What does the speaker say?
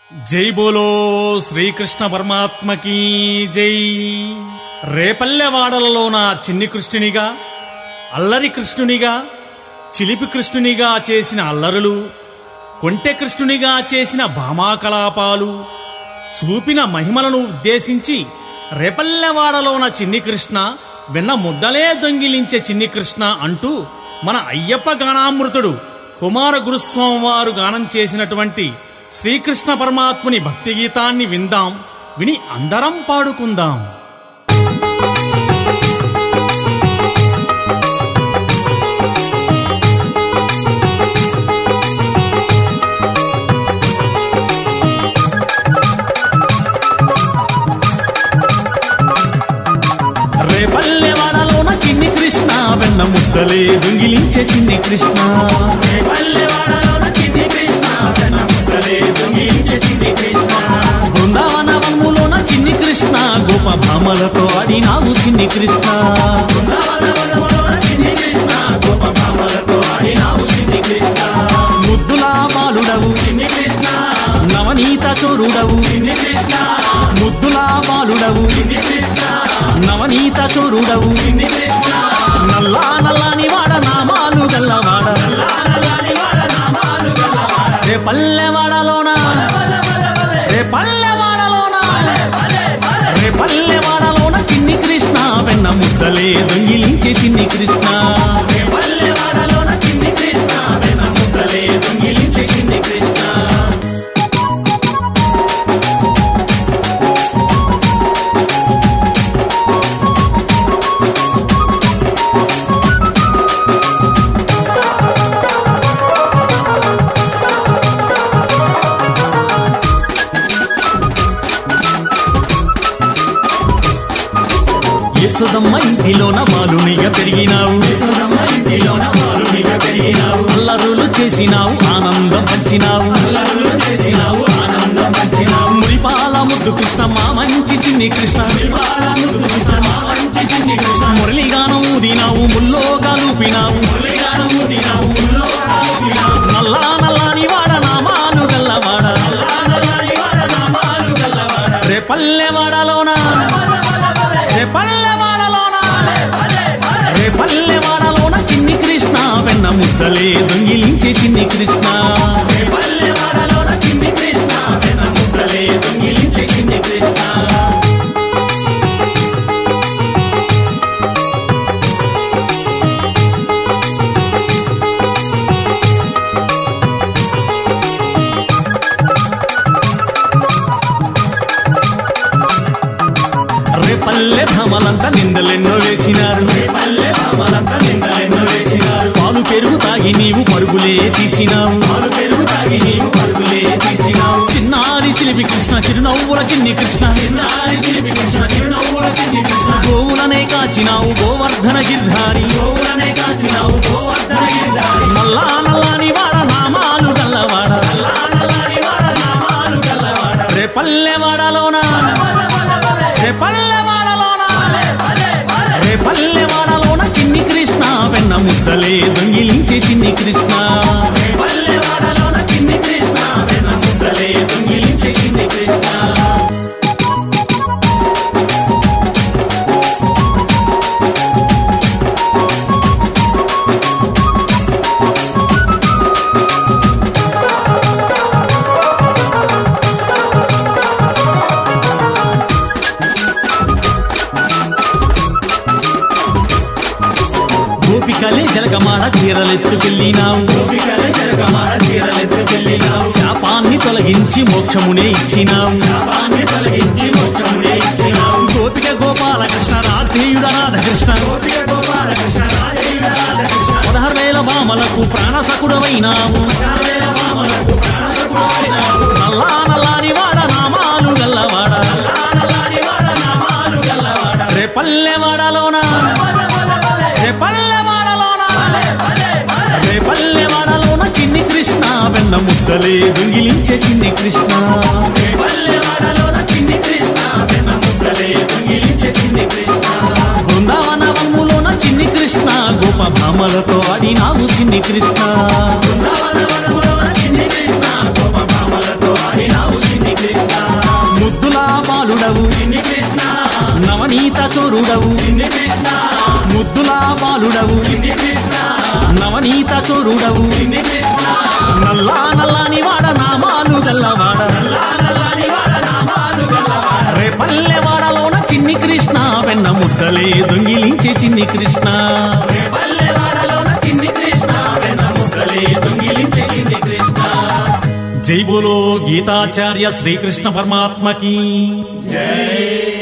జై బోలో శ్రీకృష్ణ పరమాత్మకి జై. రేపల్లెవాడలలోన చిన్ని కృష్ణునిగా, అల్లరి కృష్ణునిగా, చిలిపి కృష్ణునిగా చేసిన అల్లరులు, కొంటె కృష్ణునిగా చేసిన భామాకలాపాలు, చూపిన మహిమలను ఉద్దేశించి రేపల్లెవాడలోన చిన్ని కృష్ణ, వెన్న ముద్దలే దొంగిలించే చిన్ని కృష్ణ అంటూ మన అయ్యప్ప గానామృతుడు కుమార గురుస్వామి వారు గానం చేసినటువంటి శ్రీకృష్ణ పరమాత్ముని భక్తి గీతాన్ని విందాం, విని అందరం పాడుకుందాం. రేపల్లెవాడలోన చిన్ని కృష్ణ, వెన్న ముద్దలే దొంగిలించే చిన్ని కృష్ణ. రేపల్లెవాడలోన చిన్ని కృష్ణ, వెన్న ముద్దలే దొంగిలించే చిన్ని కృష్ణ. బృందావన వనములోన చిన్ని కృష్ణ, గోప భామలతో ఆడినావు చిన్ని కృష్ణ. బృందావన వనములోన చిన్ని కృష్ణ, గోప భామలతో ఆడినావు చిన్ని కృష్ణ. ముద్దులా బాలుడవు చిన్ని కృష్ణ, నవనీత చోరుడవు చిన్ని కృష్ణ. ముద్దులా బాలుడవు చిన్ని కృష్ణ, నవనీత చోరుడవు చిన్ని కృష్ణ. నల్లా నల్లాని వాడ నామాలు గల్లవాడ, రేపల్లెవాడలోన, రేపల్లెవాడలోన, రేపల్లెవాడలోన చిన్ని కృష్ణ, వెన్న ముద్దలే దొంగిలించే చిన్ని కృష్ణ. రేపల్లెవాడలోన చిన్ని కృష్ణ, వెన్న ముద్దలే దొంగిలించే చిన్ని కృష్ణ. యశోదమ్మ ఇంటిలోన బాలునిగా పెరిగినావు, యశోదమ్మ ఇంటిలోన బాలునిగా పెరిగినావు. అల్లరులు చేసినావు, ఆనందం పంచినావు, అల్లరులు చేసినావు, ఆనందం పంచినావు. మురిపాల ముద్దు కృష్ణ, మా మంచి చిన్ని కృష్ణ. మురిపాల ముద్దు కృష్ణ, మా మంచి చిన్ని కృష్ణ. మురళిగానం ఊదినావు, ముల్లో కాలుపినావు, మురళిగానం ఊదినావు, ముల్లో కాలుపినావు. నల్లా నల్లాని వాడ నామాలు గల్లవాడ, నల్లా నల్లాని వాడ నామాలు గల్లవాడ. రేపల్లెవాడలోన, రేపల్లెవాడలోన, రేపల్లెవాడలోన చిన్ని కృష్ణ, వెన్న ముద్దలే దొంగిలించే చిన్ని కృష్ణ. రేపల్లెవాడలోన చిన్ని కృష్ణ, వెన్న ముద్దలే దొంగిలించే చిన్ని కృష్ణ. రేపల్లె భామలంతా నిందలెన్నో వేసినారు, రేపల్లె భామలంతా నిందలెన్నో వేసినారు. పాలు పెరుగు తాగి నీవు పరుగులే తీసినావు, పాలు పెరుగు తాగి నీవు పరుగులే తీసినావు. చిన్నారి చిలిపి కృష్ణ, చిరునవ్వుల చిన్ని కృష్ణ. చిన్నారి చిలిపి కృష్ణ, చిరునవ్వుల చిన్ని కృష్ణ. గోవులనే కాచినావు గోవర్ధన గిర్ధారి, గోవులనే కాచినావు గోవర్ధన గిర్ధారి. నల్లా నల్లాని వాడ నామాలు గల్లవాడ, నల్లా నల్లాని వాడ నామాలు గల్లవాడ. రేపల్లెవాడలోన, రేపల్లెవాడలోన, రేపల్లెవాడలోన చిన్ని కృష్ణ, వెన్న ముద్దలే దొంగిలించే చిన్ని కృష్ణ. రేపల్లెవాడలోన చిన్ని కృష్ణ, వెన్న ముద్దలే దొంగిలించే చిన్ని కృష్ణ. గోపికలే జలగమాడ చీరలెత్తుకెళ్ళినావు, గోపికలే జలగమాడ చీరలెత్తుకెళ్ళినావు. శాపాన్ని తొలగించి మోక్షమునే ఇచ్చినావు, శాపాన్ని తొలగించి మోక్షమునే ఇచ్చినావు. గోపిక గోపాలకృష్ణ, రాధేయుడ రాధకృష్ణ, గోపిక గోపాలకృష్ణ, రాధేయుడ రాధకృష్ణ. 16,000 భామలకు ప్రాణసకుడవైనావు, 16,000 భామలకు ప్రాణసకుడవైనావు. నల్లా నల్లాని వాడ నామాలు గల్లవాడ, నల్లా నల్లాని వాడ నామాలు గల్లవాడ. రేపల్లెవాడలోన, రేపల్లెవాడలోన, రేపల్లెవాడలోన చిన్ని కృష్ణ, వెన్న ముద్దలే దొంగిలించే చిన్ని కృష్ణ. రేపల్లెవాడలోన చిన్ని కృష్ణ, వెన్న ముద్దలే దొంగిలించే చిన్ని కృష్ణ. బృందావన వనములోన చిన్ని కృష్ణ, గోప భామలతో ఆడినావు చిన్ని కృష్ణ. బృందావన వనములోన చిన్ని కృష్ణ, గోప భామలతో ఆడినావు చిన్ని చోరుడవు చిన్ని కృష్ణ ముద్దులా బాలుడవు చిన్ని కృష్ణ నవనీత చోరుడవు చిన్ని కృష్ణ నల్లా నల్లాని వాడ నామాలు గల్లవాడ నల్లని వాడ నామాలు గల్లవాడ రేపల్లెవాడలోన చిన్ని కృష్ణ వెన్న ముద్దలే దొంగిలించే చిన్ని కృష్ణ పల్లెవాడలోన చిన్ని కృష్ణ వెన్న ముద్దలే దొంగిలించే చిన్ని కృష్ణ జై బోలో గీతాచార్య శ్రీకృష్ణ పరమాత్మకి జై